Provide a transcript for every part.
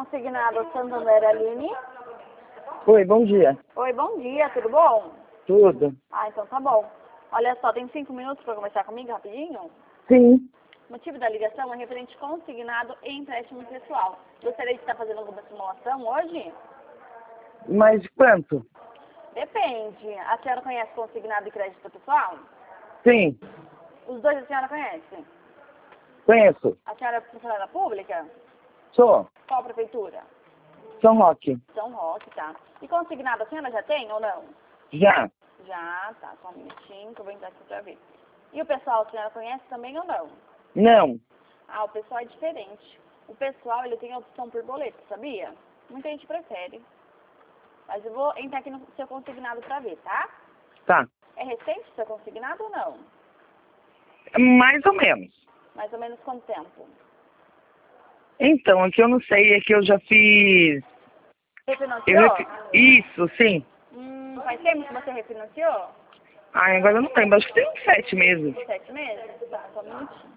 consignado Santander Aline. Oi, bom dia. Oi, bom dia, tudo bom? Tudo? Ah, então tá bom. Olha só, tem 5 minutos para conversar comigo rapidinho? Sim. O motivo da ligação é referente consignado e empréstimo pessoal. Gostaria de estar fazendo alguma simulação hoje? Mas de quanto? Depende. A senhora conhece consignado e crédito pessoal? Sim, Os dois a senhora conhece? conheço. A senhora é funcionária pública? Sou. Qual prefeitura? São Roque. São Roque, tá. E consignado a senhora já tem ou não? Já. Já, tá. Só um minutinho que eu vou entrar aqui pra ver. E o pessoal a senhora conhece também ou não? Não. Ah, o pessoal é diferente. O pessoal, ele tem a opção por boleto, sabia? Muita gente prefere. Mas eu vou entrar aqui no seu consignado pra ver, tá? Tá. É recente o seu consignado ou não? Mais ou menos. Mais ou menos quanto tempo? Então, aqui eu não sei, é que eu já fiz... Refinanciou? Isso, sim. Faz tempo que você refinanciou? Ah, agora eu não lembro, acho que tem uns 7 meses. 7 meses? Tá, só um minutinho.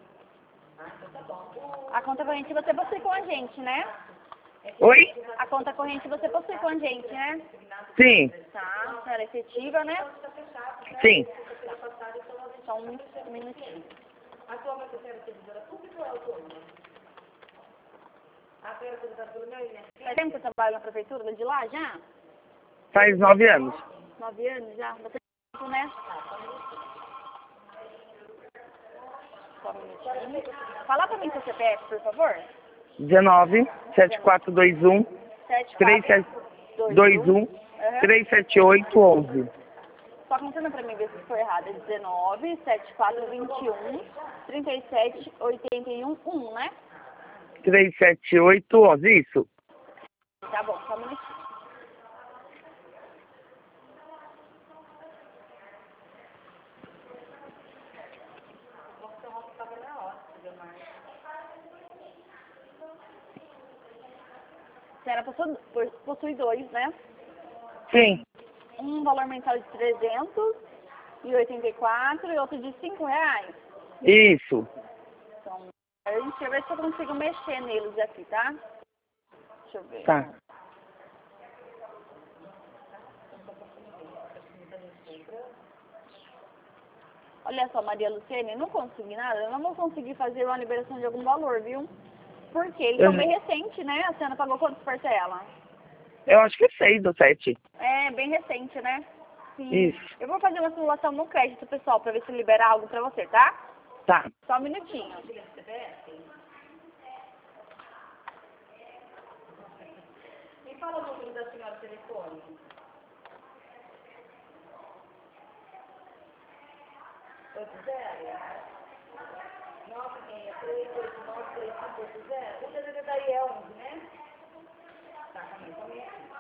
A conta corrente você possui com a gente, né? Oi? A conta corrente você possui com a gente, né? Sim, Tá, senhora efetiva, né? sim. Só um minutinho. Faz tempo que você trabalha na prefeitura de lá já? Faz 9 anos. 9 anos já? Você tempo, né? Só um minutinho. Fala pra mim seu CPF, por favor. 19 7421 3721 378 11. Só contando pra mim ver se foi errado. É 19 7421 37 81 1, né? 378 11, isso. Tá bom, só um minutinho. A senhora possui dois, né? Sim, Um valor mensal de 384 e outro de R$ 5. isso. Então, deixa eu ver se eu consigo mexer neles aqui, tá? Deixa eu ver. Tá. Olha só, Maria Luciene, não consegui nada, eu não vou conseguir fazer uma liberação de algum valor, viu? Porque eles são bem recentes, né? A senhora pagou quantos parcela? Eu acho que é 6 ou 7. É, bem recente, né? Sim. Isso. Eu vou fazer uma simulação no crédito, pessoal, pra ver se libera algo pra você, tá? Tá. Só um minutinho. Me fala o número da senhora telefone. 963-893580. O DDD daí é 11, né? Tá, também, só um minutinho.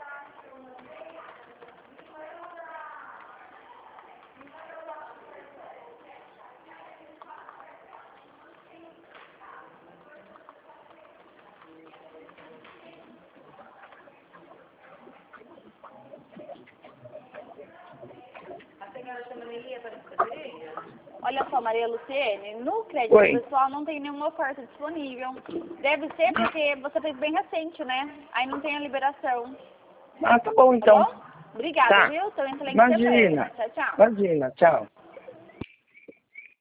A senhora chama Nelia para escrever? Olha só, Maria Luciene, no crédito Oi. pessoal não tem nenhuma oferta disponível. Deve ser porque você fez bem recente, né? Aí não tem a liberação. Ah, tá bom então. Tá bom? Obrigada, Tá. viu? Então, excelente Imagina. semana. Tchau, tchau. Imagina, tchau.